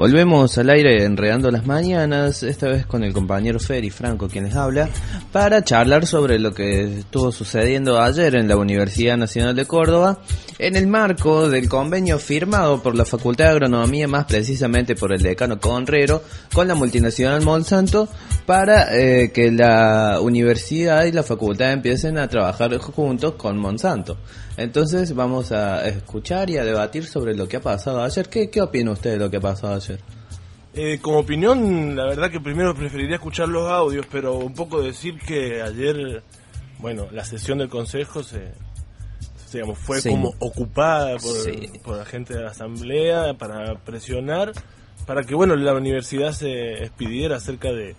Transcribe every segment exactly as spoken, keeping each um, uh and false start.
Volvemos al aire Enredando las Mañanas, esta vez con el compañero Feri Franco, quien les habla, para charlar sobre lo que estuvo sucediendo ayer en la Universidad Nacional de Córdoba, en el marco del convenio firmado por la Facultad de Agronomía, más precisamente por el decano Conrero, con la multinacional Monsanto, para eh, que la universidad y la facultad empiecen a trabajar juntos con Monsanto. Entonces vamos a escuchar y a debatir sobre lo que ha pasado ayer. ¿Qué, qué opina usted de lo que ha pasado ayer? Eh, como opinión, la verdad que primero preferiría escuchar los audios, pero un poco decir que ayer, bueno, la sesión del consejo se, digamos, fue sí. como ocupada por, sí. por la gente de la asamblea para presionar, para que, bueno, la universidad se expidiera acerca de,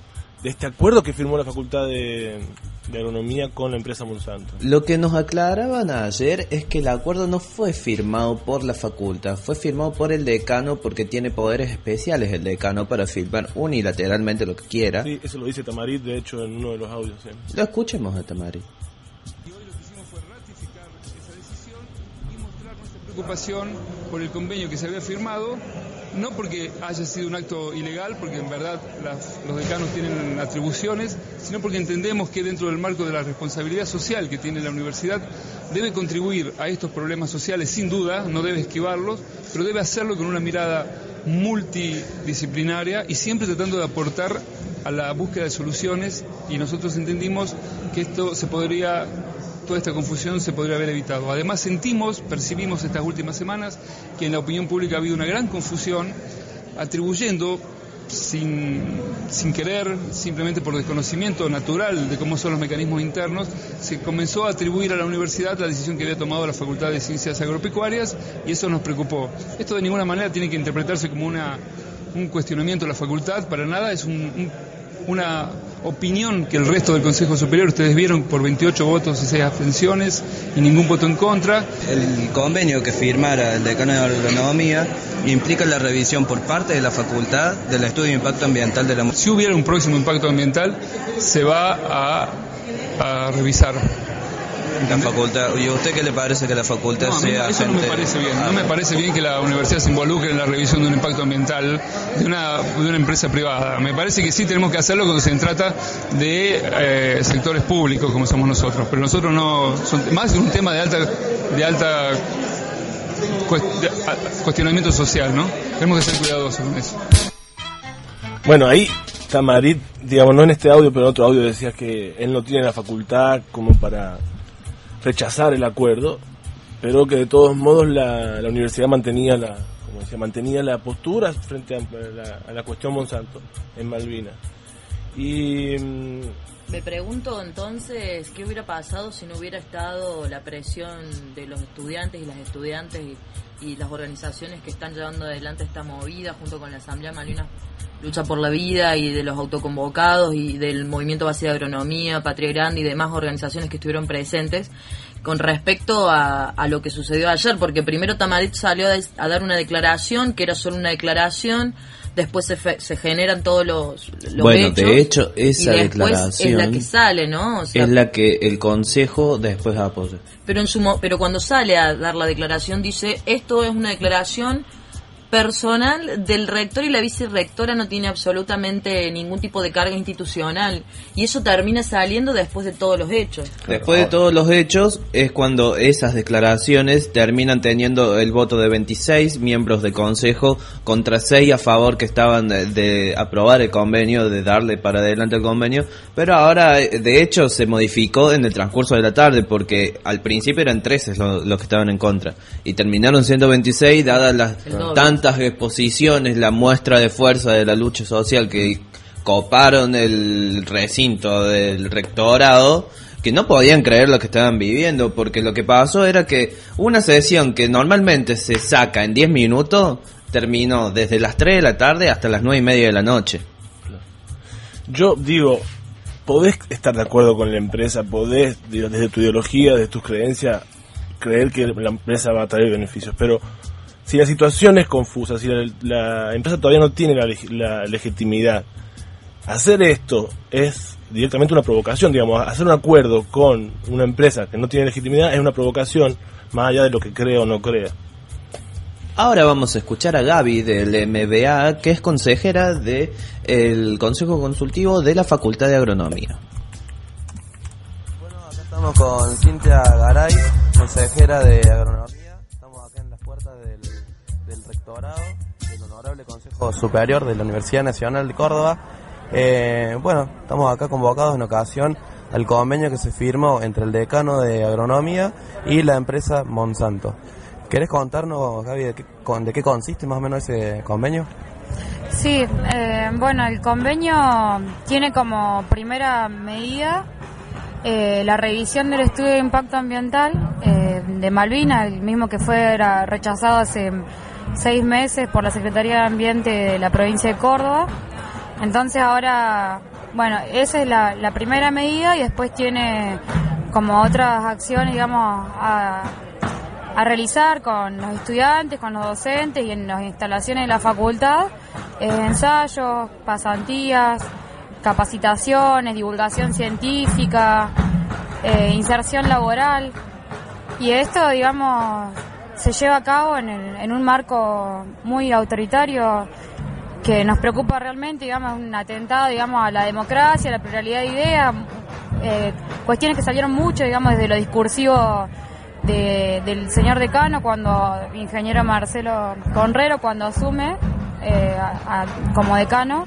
de este acuerdo que firmó la Facultad de... de Agronomía con la empresa Monsanto. Lo que nos aclaraban ayer es que el acuerdo no fue firmado por la facultad, fue firmado por el decano porque tiene poderes especiales el decano para firmar unilateralmente lo que quiera. Sí, eso lo dice Tamarit, de hecho, en uno de los audios. ¿eh? Lo escuchemos a Tamarit. Y hoy lo que hicimos fue ratificar esa decisión y mostrar nuestra preocupación por el convenio que se había firmado, no porque haya sido un acto ilegal, porque en verdad las, los decanos tienen atribuciones, sino porque entendemos que dentro del marco de la responsabilidad social que tiene la universidad, debe contribuir a estos problemas sociales sin duda, no debe esquivarlos, pero debe hacerlo con una mirada multidisciplinaria y siempre tratando de aportar a la búsqueda de soluciones, y nosotros entendimos que esto se podría... toda esta confusión se podría haber evitado. Además sentimos, percibimos estas últimas semanas que en la opinión pública ha habido una gran confusión, atribuyendo sin, sin querer, simplemente por desconocimiento natural de cómo son los mecanismos internos, se comenzó a atribuir a la universidad la decisión que había tomado la Facultad de Ciencias Agropecuarias, y eso nos preocupó. Esto de ninguna manera tiene que interpretarse como una, un cuestionamiento de la facultad, para nada, es un, un, una opinión que el resto del Consejo Superior, ustedes vieron, por veintiocho votos y seis abstenciones y ningún voto en contra. El convenio que firmara el decano de Agronomía implica la revisión por parte de la facultad del estudio de impacto ambiental de la... Si hubiera un próximo impacto ambiental, se va a, a revisar. La facultad, ¿y a usted qué le parece que la facultad no, sea eso gente? No me parece bien, no me parece bien que la universidad se involucre en la revisión de un impacto ambiental de una, de una empresa privada. Me parece que sí tenemos que hacerlo cuando se trata de eh, sectores públicos como somos nosotros, pero nosotros no, son, más que un tema de alta, de alta cuestionamiento social, ¿no? Tenemos que ser cuidadosos con eso. Bueno, ahí Tamarit, digamos, no en este audio, pero en otro audio decía que él no tiene la facultad como para rechazar el acuerdo, pero que de todos modos la, la universidad mantenía la, como decía, mantenía la postura frente a la, a la cuestión Monsanto en Malvinas. Y me pregunto entonces qué hubiera pasado si no hubiera estado la presión de los estudiantes y las estudiantes y, y las organizaciones que están llevando adelante esta movida junto con la Asamblea Malvinas Lucha por la Vida y de los autoconvocados y del Movimiento Base de Agronomía, Patria Grande y demás organizaciones que estuvieron presentes con respecto a, a lo que sucedió ayer, porque primero Tamarit salió a, a dar una declaración que era solo una declaración, después se, fe, se generan todos los, los bueno, hechos. de hecho, esa y declaración es la que sale, ¿no? O sea, es la que el Consejo después apoya. Pero, en su, pero cuando sale a dar la declaración dice, esto es una declaración personal del rector y la vicerrectora no tiene absolutamente ningún tipo de carga institucional, y eso termina saliendo después de todos los hechos. Después de todos los hechos es cuando esas declaraciones terminan teniendo el voto de veintiséis miembros del consejo contra seis a favor que estaban de, de aprobar el convenio, de darle para adelante el convenio, pero ahora de hecho se modificó en el transcurso de la tarde, porque al principio eran trece los, los que estaban en contra y terminaron siendo veintiséis dadas las tantas exposiciones, la muestra de fuerza de la lucha social que coparon el recinto del rectorado, que no podían creer lo que estaban viviendo, porque lo que pasó era que una sesión que normalmente se saca en diez minutos terminó desde las tres de la tarde hasta las nueve y media de la noche. Yo digo, podés estar de acuerdo con la empresa, podés, digo, desde tu ideología, desde tus creencias, creer que la empresa va a traer beneficios, pero si la situación es confusa, si la, la empresa todavía no tiene la, la legitimidad, hacer esto es directamente una provocación, digamos, hacer un acuerdo con una empresa que no tiene legitimidad es una provocación, más allá de lo que crea o no crea. Ahora vamos a escuchar a Gaby del M B A, que es consejera del Consejo Consultivo de la Facultad de Agronomía. Bueno, acá estamos con Cintia Garay, consejera de Agronomía. Estamos acá en las puertas del, del rectorado del Honorable Consejo Superior de la Universidad Nacional de Córdoba. Eh, bueno, estamos acá convocados en ocasión al convenio que se firmó entre el decano de Agronomía y la empresa Monsanto. ¿Querés contarnos, Gaby, de qué, de qué consiste más o menos ese convenio? Sí, eh, bueno, el convenio tiene como primera medida eh, la revisión del estudio de impacto ambiental eh, de Malvinas, el mismo que fue era rechazado hace seis meses por la Secretaría de Ambiente de la provincia de Córdoba. Entonces ahora, bueno, esa es la, la primera medida y después tiene como otras acciones, digamos, a... a realizar con los estudiantes, con los docentes y en las instalaciones de la facultad, eh, ensayos, pasantías, capacitaciones, divulgación científica, eh, inserción laboral. Y esto, digamos, se lleva a cabo en, el, en un marco muy autoritario que nos preocupa realmente, digamos, un atentado, digamos, a la democracia, a la pluralidad de ideas, eh, cuestiones que salieron mucho, digamos, desde lo discursivo De, del señor decano, cuando ingeniero Marcelo Conrero, cuando asume eh, a, a, como decano,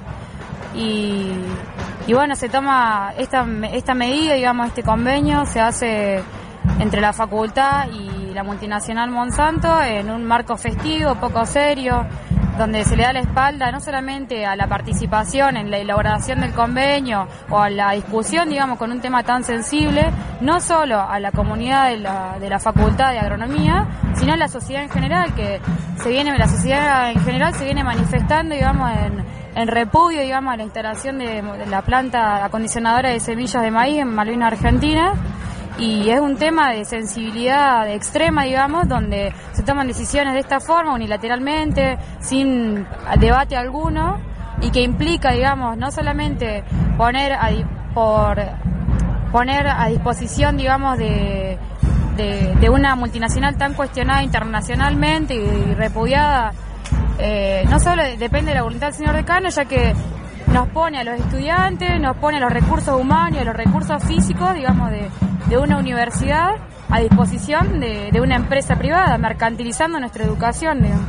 y, y bueno, se toma esta, esta medida, digamos, este convenio se hace entre la facultad y la multinacional Monsanto en un marco festivo, poco serio, donde se le da la espalda no solamente a la participación en la elaboración del convenio o a la discusión, digamos, con un tema tan sensible, no solo a la comunidad de la, de la Facultad de Agronomía, sino a la sociedad en general, que se viene, la sociedad en general se viene manifestando, digamos, en, en repudio, digamos, a la instalación de, de la planta acondicionadora de semillas de maíz en Malvinas, Argentina. Y es un tema de sensibilidad extrema, digamos, donde se toman decisiones de esta forma, unilateralmente, sin debate alguno, y que implica, digamos, no solamente poner a, por, poner a disposición, digamos, de, de, de una multinacional tan cuestionada internacionalmente y, y repudiada, eh, no solo depende de la voluntad del señor decano, ya que nos pone a los estudiantes, nos pone a los recursos humanos y a los recursos físicos, digamos, de, de una universidad a disposición de, de una empresa privada, mercantilizando nuestra educación, digamos.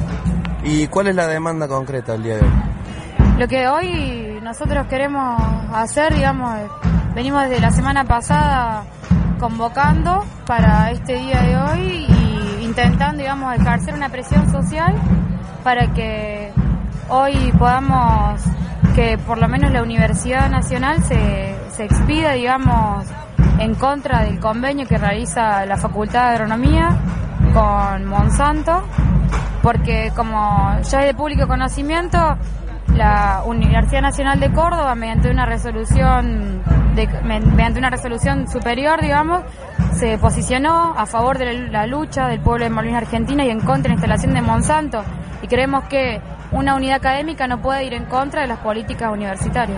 ¿Y cuál es la demanda concreta el día de hoy? Lo que hoy nosotros queremos hacer, digamos, venimos desde la semana pasada convocando para este día de hoy y intentando, digamos, ejercer una presión social para que hoy podamos, que por lo menos la Universidad Nacional se, se expida, digamos, en contra del convenio que realiza la Facultad de Agronomía con Monsanto, porque como ya es de público conocimiento, la Universidad Nacional de Córdoba, mediante una resolución de, mediante una resolución superior, digamos, se posicionó a favor de la lucha del pueblo de Malvinas, Argentina, y en contra de la instalación de Monsanto, y creemos que una unidad académica no puede ir en contra de las políticas universitarias.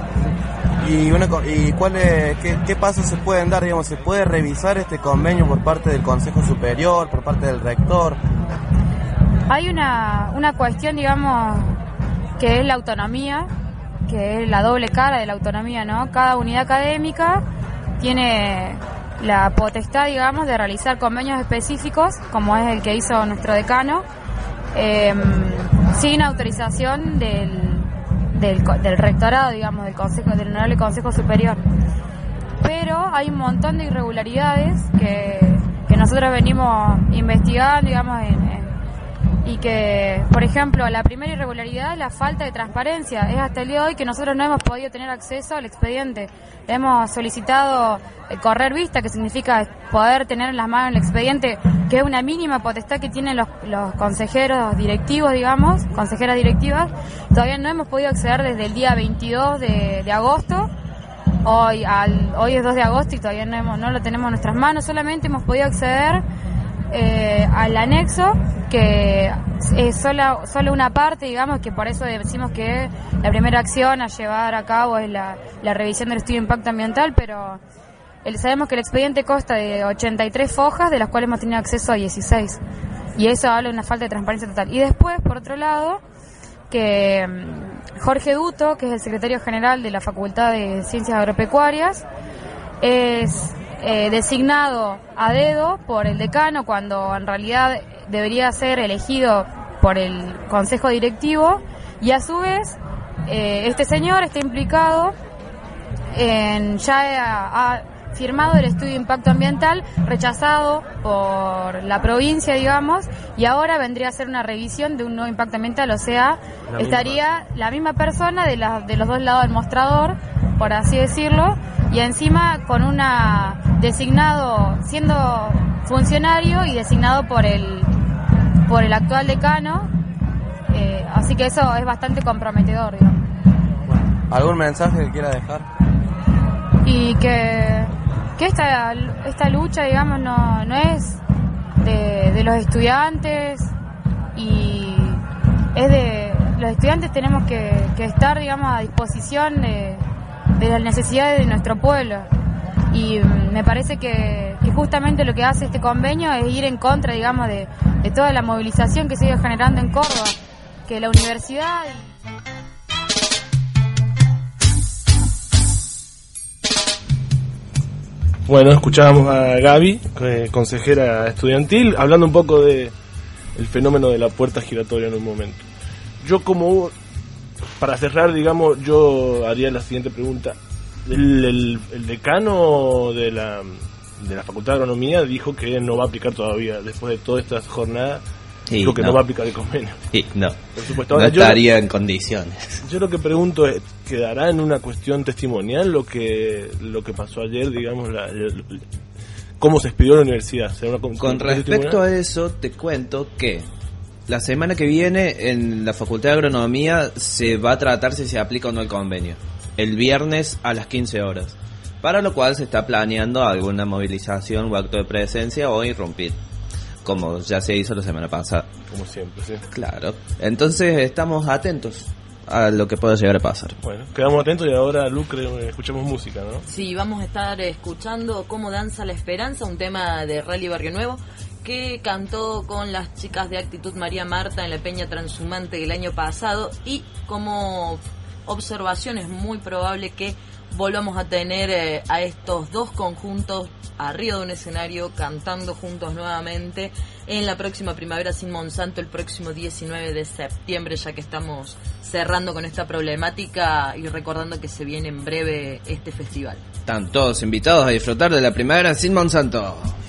¿Y, una, y cuál es, qué, qué pasos se pueden dar? Digamos, ¿se puede revisar este convenio por parte del Consejo Superior, por parte del rector? Hay una, una cuestión, digamos, que es la autonomía, que es la doble cara de la autonomía, ¿no? Cada unidad académica tiene la potestad, digamos, de realizar convenios específicos, como es el que hizo nuestro decano, eh, sin autorización del, del, del rectorado, digamos, del consejo, del Honorable Consejo Superior. Pero hay un montón de irregularidades que, que nosotros venimos investigando, digamos, en, en y que, por ejemplo, la primera irregularidad es la falta de transparencia. Es hasta el día de hoy que nosotros no hemos podido tener acceso al expediente. Hemos solicitado el correr vista, que significa poder tener en las manos el expediente, que es una mínima potestad que tienen los, los consejeros directivos, digamos, consejeras directivas. Todavía no hemos podido acceder desde el día veintidós de, de agosto. Hoy, al, hoy es dos de agosto y todavía no, hemos, no lo tenemos en nuestras manos. Solamente hemos podido acceder Eh, al anexo, que es solo, solo una parte, digamos, que por eso decimos que la primera acción a llevar a cabo es la, la revisión del estudio de impacto ambiental, pero el, sabemos que el expediente consta de ochenta y tres fojas, de las cuales hemos tenido acceso a dieciséis. y eso habla de una falta de transparencia total. Y después, por otro lado, que Jorge Duto, que es el secretario general de la Facultad de Ciencias Agropecuarias, es eh, designado a dedo por el decano cuando en realidad debería ser elegido por el consejo directivo, y a su vez eh, este señor está implicado en ya ha, ha firmado el estudio de impacto ambiental rechazado por la provincia, digamos, y ahora vendría a ser una revisión de un nuevo impacto ambiental, o sea, la estaría misma. la misma persona de, la, de los dos lados del mostrador, por así decirlo, y encima con una designado, siendo funcionario y designado por el por el actual decano, eh, así que eso es bastante comprometedor, digamos. ¿Algún mensaje que quiera dejar? Y que, que esta, esta lucha, digamos, no, no es de, de los estudiantes, y es de los estudiantes tenemos que, que estar, digamos, a disposición de, de las necesidades de nuestro pueblo, y me parece que, que justamente lo que hace este convenio es ir en contra, digamos, de, de toda la movilización que se ha ido generando en Córdoba, que la universidad... Bueno, escuchábamos a Gaby, eh, consejera estudiantil, hablando un poco de el fenómeno de la puerta giratoria en un momento. Yo como, para cerrar, digamos, yo haría la siguiente pregunta. El, el, el decano de la, de la Facultad de Agronomía dijo que no va a aplicar todavía, después de toda esta jornada, sí, dijo que no. no va a aplicar el convenio. Sí, no, por supuesto. Ahora, no estaría yo, en condiciones. Yo lo que pregunto es, ¿quedará en una cuestión testimonial lo que lo que pasó ayer, digamos, la, la, cómo se expidió la universidad? ¿Será una, Con, con respecto a eso, te cuento que la semana que viene en la Facultad de Agronomía se va a tratar si se aplica o no el convenio, el viernes a las quince horas, para lo cual se está planeando alguna movilización o acto de presencia o irrumpir, como ya se hizo la semana pasada. Como siempre, sí. Claro. Entonces estamos atentos a lo que pueda llegar a pasar. Bueno, quedamos atentos y ahora, Lucre, escuchamos música, ¿no? Sí, vamos a estar escuchando Cómo danza la esperanza, un tema de Rally Barrio Nuevo, que cantó con las chicas de Actitud María Marta en la Peña Transhumante el año pasado, y como observación es muy probable que volvamos a tener eh, a estos dos conjuntos arriba de un escenario cantando juntos nuevamente en la próxima Primavera Sin Monsanto el próximo diecinueve de septiembre, ya que estamos cerrando con esta problemática y recordando que se viene en breve este festival. Están todos invitados a disfrutar de la Primavera Sin Monsanto.